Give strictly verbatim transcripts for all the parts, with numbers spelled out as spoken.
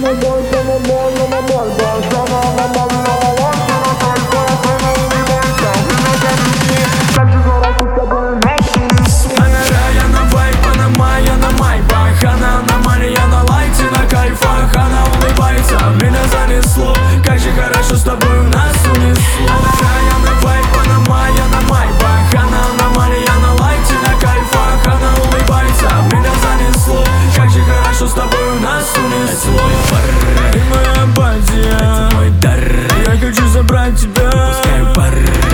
Как же хорошо с тобой нас унесло. Я на вайп, Панама, я на майбах. Она на море, я на лайте, на кайфах. Она улыбается, меня занесло. Как же хорошо с тобой нас унесло. Ты моя апатия, это мой дар. Я хочу забрать тебя, пускай пар.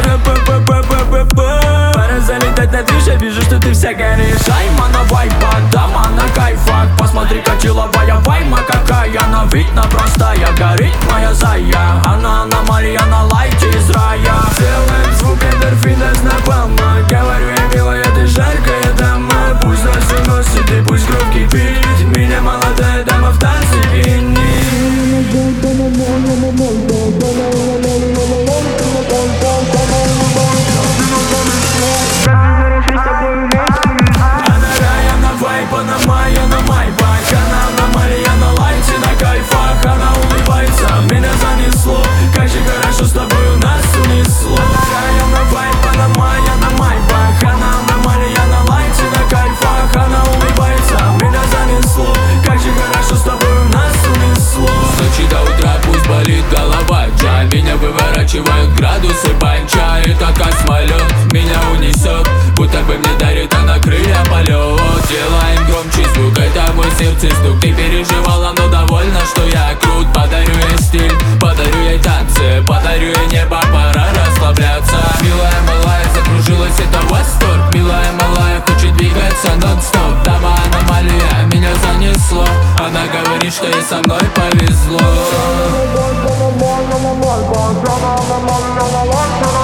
Пора залетать на движ, я вижу, что ты вся горишь. Айма на вайпа, дама на кайфах. Посмотри-ка, деловая вайма какая. Она видно простая, горит моя зая. Она на море, я на лайте из рая. Делаем звук эндорфина с напалма. Говорю я, милая, ты жаркая дама. Пусть нас уносит и пусть кровь кипит. Меня молодая дама в танце винит. Панама, я на майбах. Она на море, я на лайте, на кайфах. Она улыбается, меня занесло. Как же хорошо с тобой нас унесло. Я на вайп, Панама, я на майбах. Она на море, я на лайте, на кайфах. Она улыбается, меня занесло. Как же хорошо с тобой нас унесло. С ночи до утра пусть болит голова. Джа, меня выворачивают градусы панча. Это космолет меня унесет, будто бы мне дарит она крылья полет. Делаем громче звук, это мой сердце стук. Ты переживала, но довольна, что я крут. Подарю ей стиль, подарю ей танцы, подарю ей небо, пора расслабляться. Милая малая, закружилась, это восторг. Милая малая, хочет двигаться нон-стоп. Дама аномалия, меня занесло. Она говорит, что ей со мной повезло.